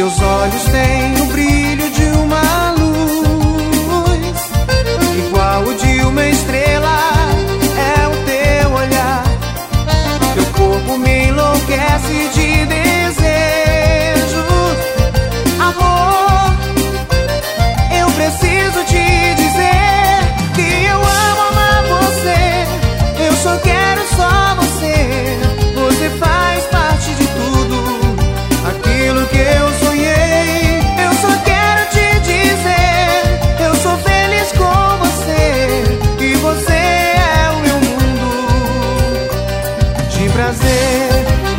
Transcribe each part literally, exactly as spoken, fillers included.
Teus olhos têm o brilho de uma luz, igual o de uma estrela é o teu olhar. Teu corpo me enlouquece de desejo. Amor, eu preciso te dizer que eu amo amar você. Eu só quero só você. Você faz parte de tudo aquilo que eu sonhei. Eu só quero te dizer, eu sou feliz com você, e você é o meu mundo de prazer.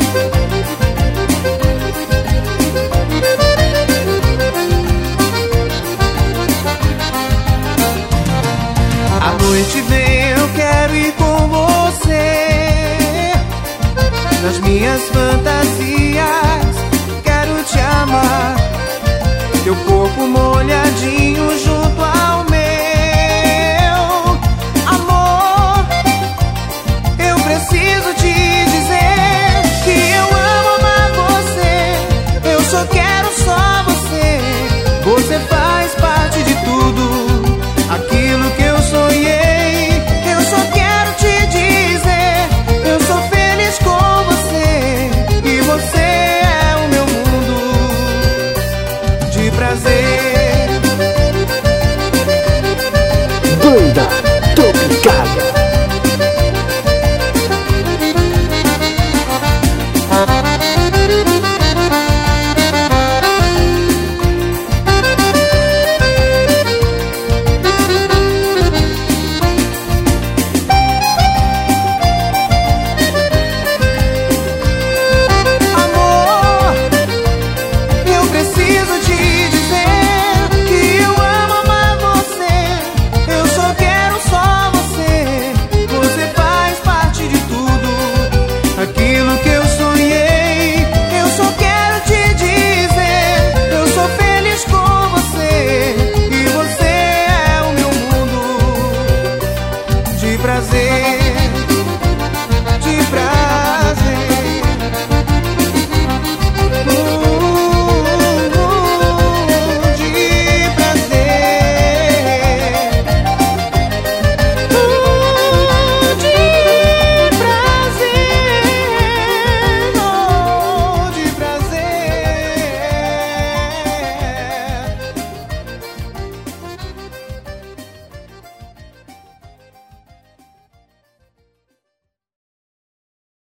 A noite vem, eu quero ir com você. Nas minhas fantasias quero te amar. Teu corpo molhadinho junto ao meu. Amor, eu preciso te dizer que eu amo amar você. Eu só quero só você. Você faz parte de tudo aquilo que eu sonhei. Eu só quero te dizer, eu sou feliz com você, e você é o meu mundo de prazer. Banda